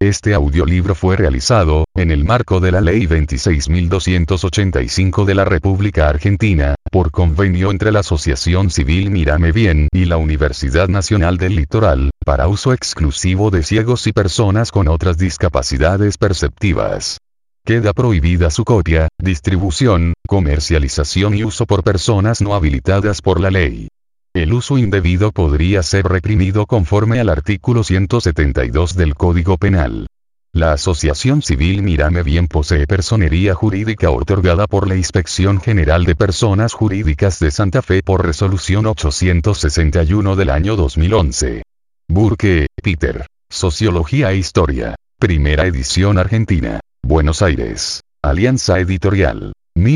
Este audiolibro fue realizado, en el marco de la Ley 26.285 de la República Argentina, por convenio entre la Asociación Civil Mírame Bien y la Universidad Nacional del Litoral, para uso exclusivo de ciegos y personas con otras discapacidades perceptivas. Queda prohibida su copia, distribución, comercialización y uso por personas no habilitadas por la ley. El uso indebido podría ser reprimido conforme al artículo 172 del Código Penal. La Asociación Civil Mírame Bien posee personería jurídica otorgada por la Inspección General de Personas Jurídicas de Santa Fe por resolución 861 del año 2011. Burke, Peter. Sociología e Historia. Primera edición Argentina. Buenos Aires. Alianza Editorial.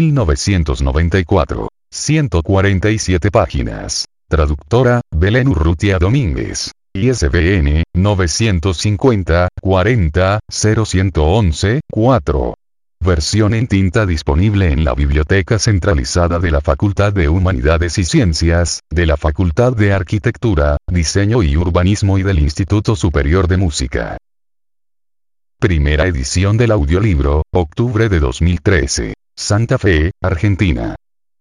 1994. 147 páginas. Traductora, Belén Urrutia Domínguez. ISBN, 950-40-0111-4. Versión en tinta disponible en la Biblioteca Centralizada de la Facultad de Humanidades y Ciencias, de la Facultad de Arquitectura, Diseño y Urbanismo y del Instituto Superior de Música. Primera edición del audiolibro, octubre de 2013. Santa Fe, Argentina.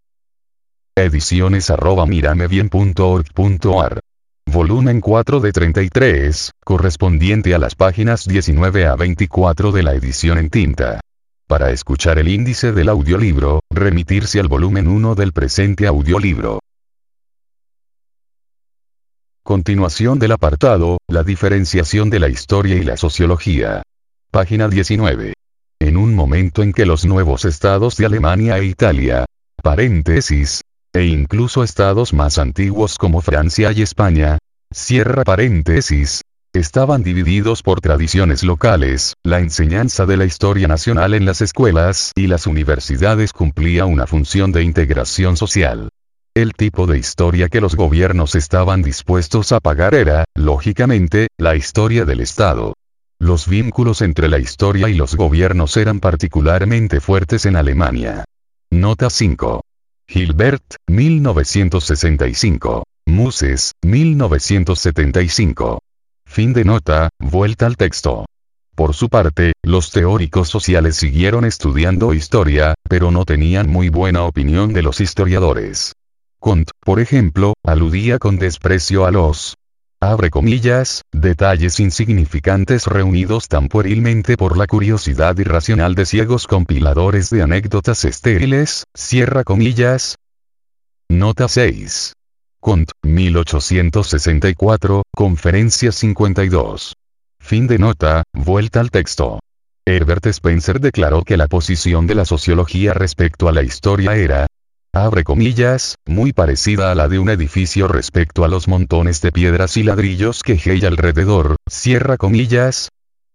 Ediciones@miramebien.org.ar. Volumen 4 de 33, correspondiente a las páginas 19 a 24 de la edición en tinta. Para escuchar el índice del audiolibro, remitirse al volumen 1 del presente audiolibro. Continuación del apartado, la diferenciación de la historia y la sociología. Página 19. En un momento en que los nuevos estados de Alemania e Italia, paréntesis, e incluso estados más antiguos como Francia y España, cierra paréntesis, estaban divididos por tradiciones locales, la enseñanza de la historia nacional en las escuelas y las universidades cumplía una función de integración social. El tipo de historia que los gobiernos estaban dispuestos a pagar era, lógicamente, la historia del Estado. Los vínculos entre la historia y los gobiernos eran particularmente fuertes en Alemania. Nota 5. Hilbert, 1965. Muses, 1975. Fin de nota, vuelta al texto. Por su parte, los teóricos sociales siguieron estudiando historia, pero no tenían muy buena opinión de los historiadores. Kant, por ejemplo, aludía con desprecio a los, abre comillas, detalles insignificantes reunidos tan puerilmente por la curiosidad irracional de ciegos compiladores de anécdotas estériles, cierra comillas. Nota 6. Kant, 1864, Conferencia 52. Fin de nota, vuelta al texto. Herbert Spencer declaró que la posición de la sociología respecto a la historia era, abre comillas, muy parecida a la de un edificio respecto a los montones de piedras y ladrillos que hay alrededor, cierra comillas.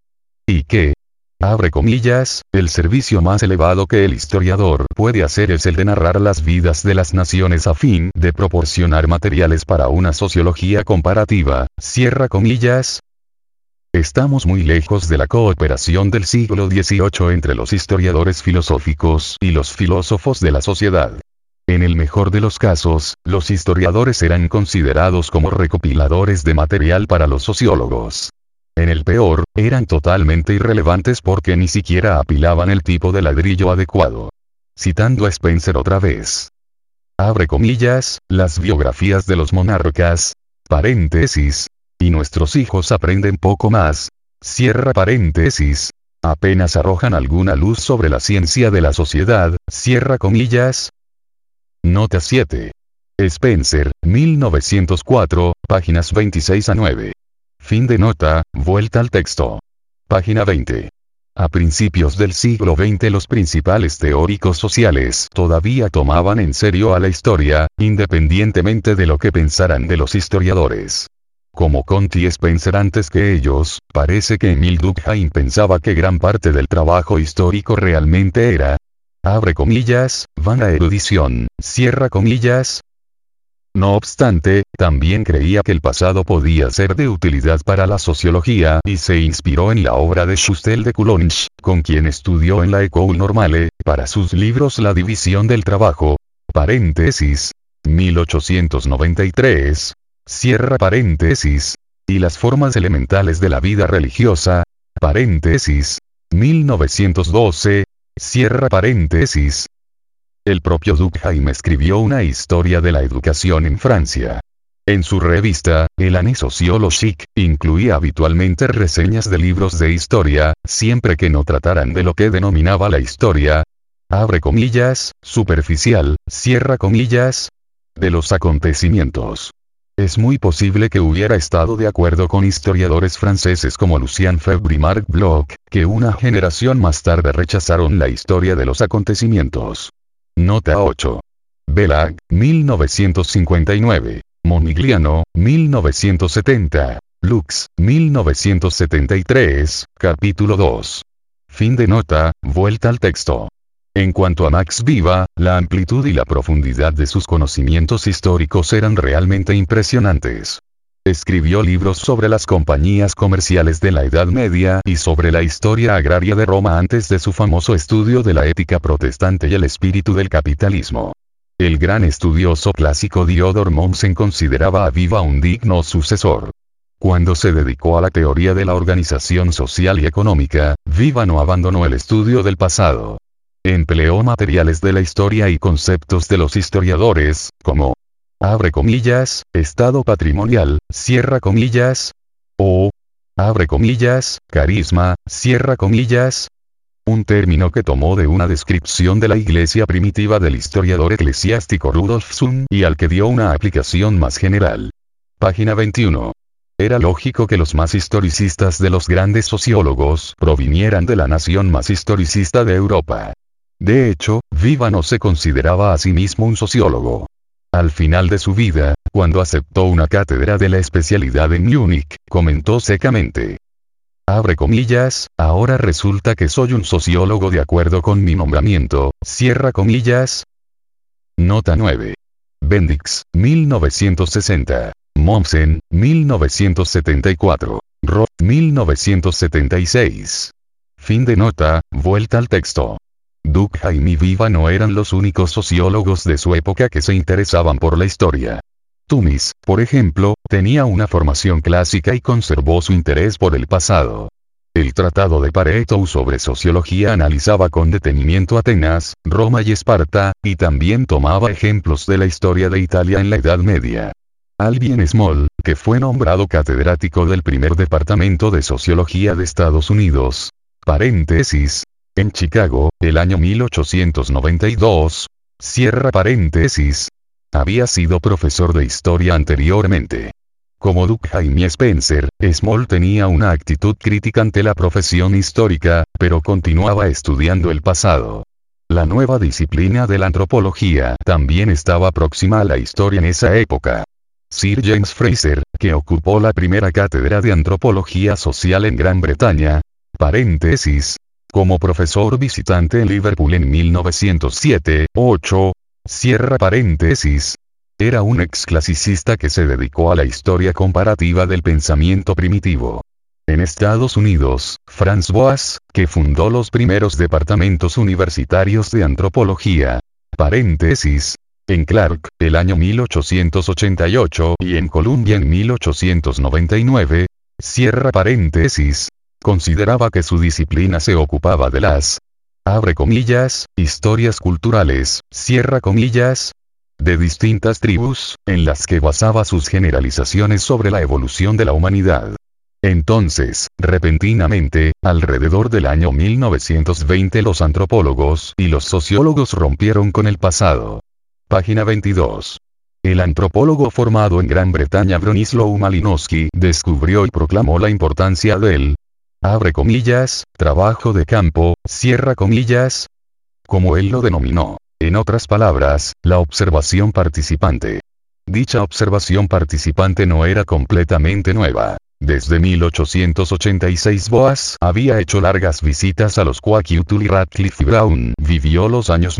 Y que, abre comillas, el servicio más elevado que el historiador puede hacer es el de narrar las vidas de las naciones a fin de proporcionar materiales para una sociología comparativa, cierra comillas. Estamos muy lejos de la cooperación del siglo XVIII entre los historiadores filosóficos y los filósofos de la sociedad. En el mejor de los casos, los historiadores eran considerados como recopiladores de material para los sociólogos. En el peor, eran totalmente irrelevantes porque ni siquiera apilaban el tipo de ladrillo adecuado. Citando a Spencer otra vez. Abre comillas, las biografías de los monarcas, paréntesis, y nuestros hijos aprenden poco más, cierra paréntesis, apenas arrojan alguna luz sobre la ciencia de la sociedad, cierra comillas. Nota 7. Spencer, 1904, páginas 26 a 9. Fin de nota, vuelta al texto. Página 20. A principios del siglo XX los principales teóricos sociales todavía tomaban en serio a la historia, independientemente de lo que pensaran de los historiadores. Como Kant y Spencer antes que ellos, parece que Emile Durkheim pensaba que gran parte del trabajo histórico realmente era, abre comillas, vana erudición, cierra comillas. No obstante, también creía que el pasado podía ser de utilidad para la sociología y se inspiró en la obra de Chustel de Coulanges, con quien estudió en la École Normale, para sus libros La división del trabajo, paréntesis, 1893, cierra paréntesis, y las formas elementales de la vida religiosa, paréntesis, 1912, cierra paréntesis. El propio Durkheim escribió una historia de la educación en Francia. En su revista, el Année sociologique, incluía habitualmente reseñas de libros de historia, siempre que no trataran de lo que denominaba la historia, abre comillas, superficial, cierra comillas, de los acontecimientos. Es muy posible que hubiera estado de acuerdo con historiadores franceses como Lucien Febvre y Marc Bloch, que una generación más tarde rechazaron la historia de los acontecimientos. Nota 8. Belag, 1959. Monigliano, 1970. Lux, 1973, capítulo 2. Fin de nota, vuelta al texto. En cuanto a Max Viva, la amplitud y la profundidad de sus conocimientos históricos eran realmente impresionantes. Escribió libros sobre las compañías comerciales de la Edad Media y sobre la historia agraria de Roma antes de su famoso estudio de la ética protestante y el espíritu del capitalismo. El gran estudioso clásico Diodor Mommsen consideraba a Viva un digno sucesor. Cuando se dedicó a la teoría de la organización social y económica, Viva no abandonó el estudio del pasado. Empleó materiales de la historia y conceptos de los historiadores, como, abre comillas, estado patrimonial, cierra comillas, o, abre comillas, carisma, cierra comillas, un término que tomó de una descripción de la iglesia primitiva del historiador eclesiástico Rudolf Sund y al que dio una aplicación más general. Página 21. Era lógico que los más historicistas de los grandes sociólogos provinieran de la nación más historicista de Europa. De hecho, Viva no se consideraba a sí mismo un sociólogo. Al final de su vida, cuando aceptó una cátedra de la especialidad en Múnich, comentó secamente, abre comillas, ahora resulta que soy un sociólogo de acuerdo con mi nombramiento, cierra comillas. Nota 9. Bendix, 1960. Mommsen, 1974. Roth, 1976. Fin de nota, vuelta al texto. Durkheim y Viva no eran los únicos sociólogos de su época que se interesaban por la historia. Tumis, por ejemplo, tenía una formación clásica y conservó su interés por el pasado. El Tratado de Pareto sobre sociología analizaba con detenimiento Atenas, Roma y Esparta, y también tomaba ejemplos de la historia de Italia en la Edad Media. Albion Small, que fue nombrado catedrático del primer departamento de sociología de Estados Unidos, paréntesis, en Chicago, el año 1892, cierra paréntesis, había sido profesor de historia anteriormente. Como Durkheim y Spencer, Small tenía una actitud crítica ante la profesión histórica, pero continuaba estudiando el pasado. La nueva disciplina de la antropología también estaba próxima a la historia en esa época. Sir James Fraser, que ocupó la primera cátedra de antropología social en Gran Bretaña, paréntesis, como profesor visitante en Liverpool en 1907-8, cierra paréntesis, era un exclasicista que se dedicó a la historia comparativa del pensamiento primitivo. En Estados Unidos, Franz Boas, que fundó los primeros departamentos universitarios de antropología, paréntesis, en Clark, el año 1888 y en Columbia en 1899, cierra paréntesis, consideraba que su disciplina se ocupaba de las, abre comillas, historias culturales, cierra comillas, de distintas tribus, en las que basaba sus generalizaciones sobre la evolución de la humanidad. Entonces, repentinamente, alrededor del año 1920 los antropólogos y los sociólogos rompieron con el pasado. Página 22. El antropólogo formado en Gran Bretaña Bronislaw Malinowski descubrió y proclamó la importancia del, abre comillas, trabajo de campo, cierra comillas, como él lo denominó. En otras palabras, la observación participante. Dicha observación participante no era completamente nueva. Desde 1886 Boas había hecho largas visitas a los Kwajalein y Radcliffe y Brown vivió los años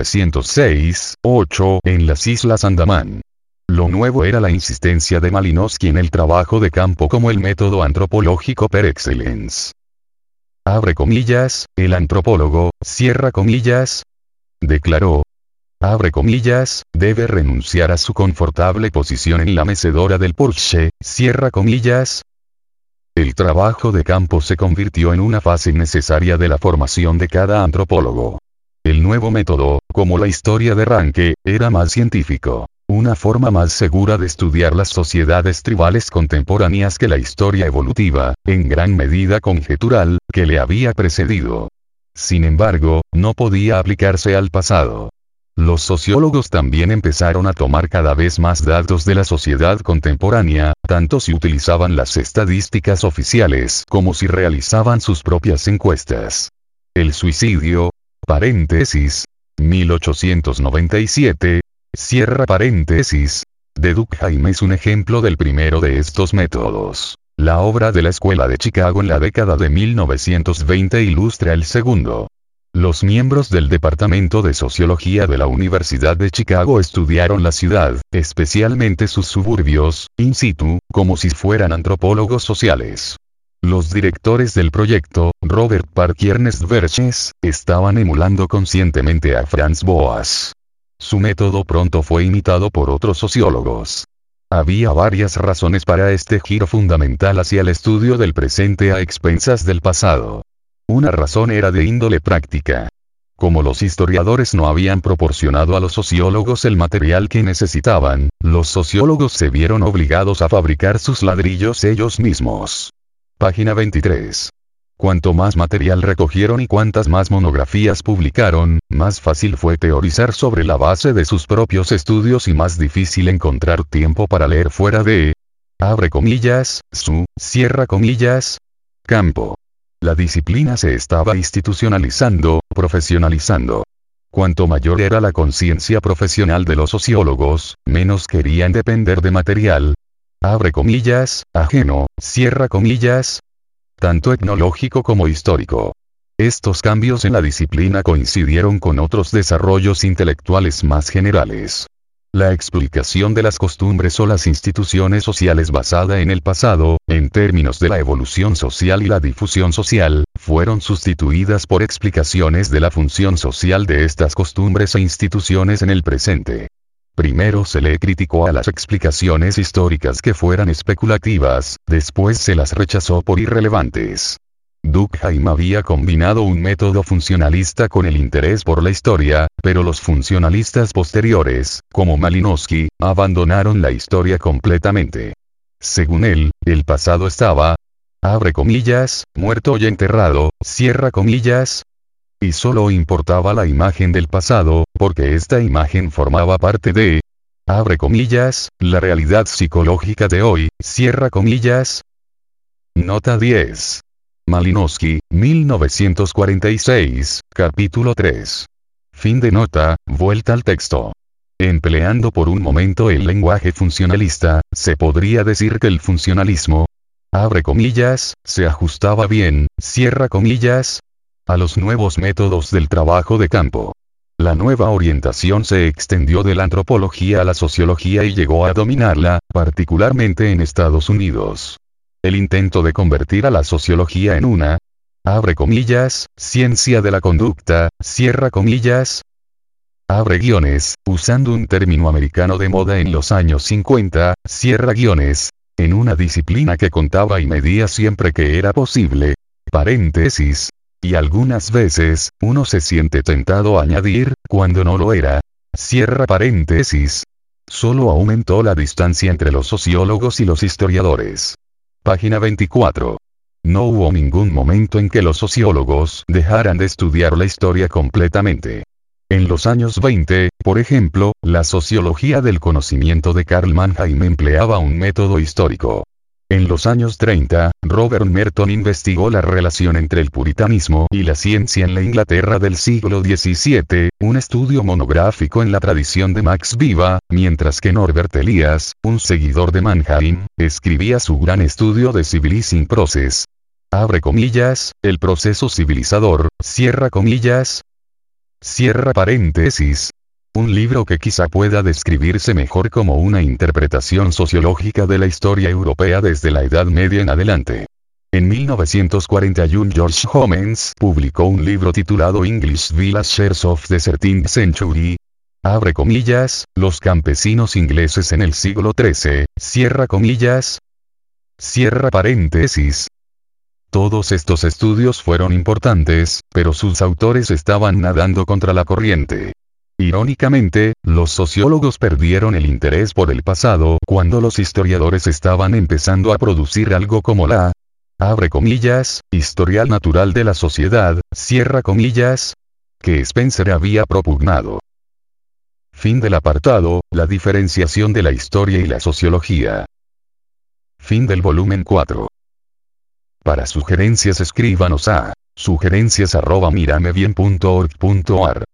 1906-8 en las Islas Andamán. Lo nuevo era la insistencia de Malinowski en el trabajo de campo como el método antropológico par excellence. Abre comillas, el antropólogo, cierra comillas, declaró, abre comillas, debe renunciar a su confortable posición en la mecedora del Porsche, cierra comillas. El trabajo de campo se convirtió en una fase necesaria de la formación de cada antropólogo. El nuevo método, como la historia de Ranke, era más científico. Una forma más segura de estudiar las sociedades tribales contemporáneas que la historia evolutiva, en gran medida conjetural, que le había precedido. Sin embargo, no podía aplicarse al pasado. Los sociólogos también empezaron a tomar cada vez más datos de la sociedad contemporánea, tanto si utilizaban las estadísticas oficiales como si realizaban sus propias encuestas. El suicidio, paréntesis, 1897, cierra paréntesis, de Durkheim es un ejemplo del primero de estos métodos. La obra de la Escuela de Chicago en la década de 1920 ilustra el segundo. Los miembros del Departamento de Sociología de la Universidad de Chicago estudiaron la ciudad, especialmente sus suburbios, in situ, como si fueran antropólogos sociales. Los directores del proyecto, Robert Park y Ernest Verges, estaban emulando conscientemente a Franz Boas. Su método pronto fue imitado por otros sociólogos. Había varias razones para este giro fundamental hacia el estudio del presente a expensas del pasado. Una razón era de índole práctica. Como los historiadores no habían proporcionado a los sociólogos el material que necesitaban, los sociólogos se vieron obligados a fabricar sus ladrillos ellos mismos. Página 23. Cuanto más material recogieron y cuantas más monografías publicaron, más fácil fue teorizar sobre la base de sus propios estudios y más difícil encontrar tiempo para leer fuera de, abre comillas, su, cierra comillas, campo. La disciplina se estaba institucionalizando, profesionalizando. Cuanto mayor era la conciencia profesional de los sociólogos, menos querían depender de material, abre comillas, ajeno, cierra comillas, tanto etnológico como histórico. Estos cambios en la disciplina coincidieron con otros desarrollos intelectuales más generales. La explicación de las costumbres o las instituciones sociales basada en el pasado, en términos de la evolución social y la difusión social, fueron sustituidas por explicaciones de la función social de estas costumbres e instituciones en el presente. Primero se le criticó a las explicaciones históricas que fueran especulativas, después se las rechazó por irrelevantes. Durkheim había combinado un método funcionalista con el interés por la historia, pero los funcionalistas posteriores, como Malinowski, abandonaron la historia completamente. Según él, el pasado estaba, abre comillas, muerto y enterrado, cierra comillas, y solo importaba la imagen del pasado, porque esta imagen formaba parte de, abre comillas, la realidad psicológica de hoy, cierra comillas. Nota 10. Malinowski, 1946, capítulo 3. Fin de nota, vuelta al texto. Empleando por un momento el lenguaje funcionalista, se podría decir que el funcionalismo, abre comillas, se ajustaba bien, cierra comillas, a los nuevos métodos del trabajo de campo. La nueva orientación se extendió de la antropología a la sociología y llegó a dominarla, particularmente en Estados Unidos. El intento de convertir a la sociología en una, abre comillas, ciencia de la conducta, cierra comillas, abre guiones, usando un término americano de moda en los años 50, cierra guiones, en una disciplina que contaba y medía siempre que era posible, paréntesis, y algunas veces, uno se siente tentado a añadir, cuando no lo era, cierra paréntesis, solo aumentó la distancia entre los sociólogos y los historiadores. Página 24. No hubo ningún momento en que los sociólogos dejaran de estudiar la historia completamente. En los años 20, por ejemplo, la sociología del conocimiento de Karl Mannheim empleaba un método histórico. En los años 30, Robert Merton investigó la relación entre el puritanismo y la ciencia en la Inglaterra del siglo XVII, un estudio monográfico en la tradición de Max Viva, mientras que Norbert Elias, un seguidor de Mannheim, escribía su gran estudio de Civilizing Process. Abre comillas, el proceso civilizador, cierra comillas, cierra paréntesis. Un libro que quizá pueda describirse mejor como una interpretación sociológica de la historia europea desde la Edad Media en adelante. En 1941 George Homans publicó un libro titulado English Villagers of the 13th Century. Abre comillas, los campesinos ingleses en el siglo XIII, cierra comillas. Cierra paréntesis. Todos estos estudios fueron importantes, pero sus autores estaban nadando contra la corriente. Irónicamente, los sociólogos perdieron el interés por el pasado cuando los historiadores estaban empezando a producir algo como la abre comillas, historial natural de la sociedad, cierra comillas, que Spencer había propugnado. Fin del apartado, la diferenciación de la historia y la sociología. Fin del volumen 4. Para sugerencias escríbanos a sugerencias@miramebien.org.ar